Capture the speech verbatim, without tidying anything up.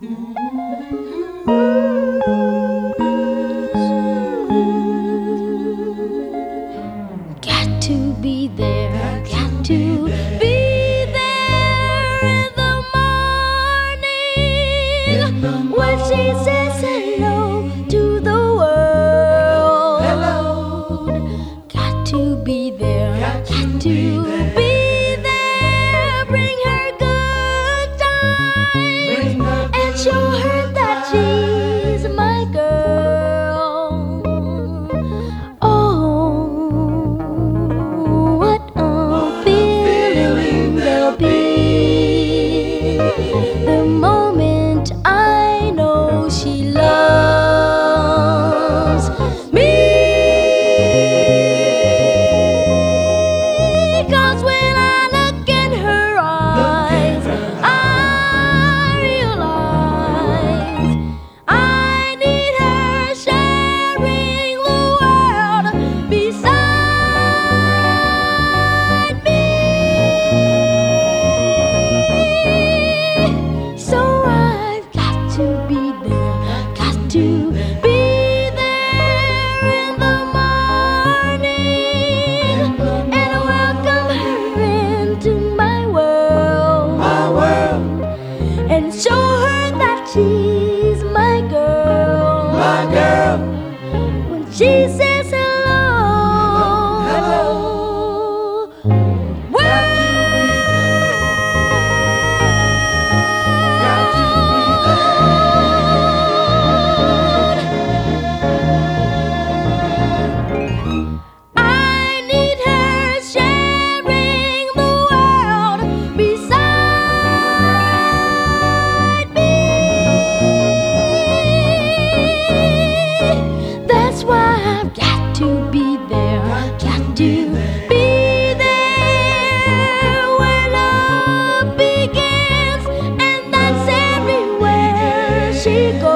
Got to be there, got to be there in the morning when she says hello to the world. Hello. Got to be there, got to be there. Bring her good Bring times her and show her that she's my girl. Oh, what a feeling there'll be the moment I know she loves me. 'Cause when I look in her eyes, I realize I need her sharing the world beside me. So I've got to be there, got to be there in the morning and welcome her into my world, My world, and show her that she's my girl. my girl. When she says hello, Hello. Got to be there. Got to be I need her sharing the world beside me. That's why I've got to be there, got to be there where love begins, and that's everywhere she goes.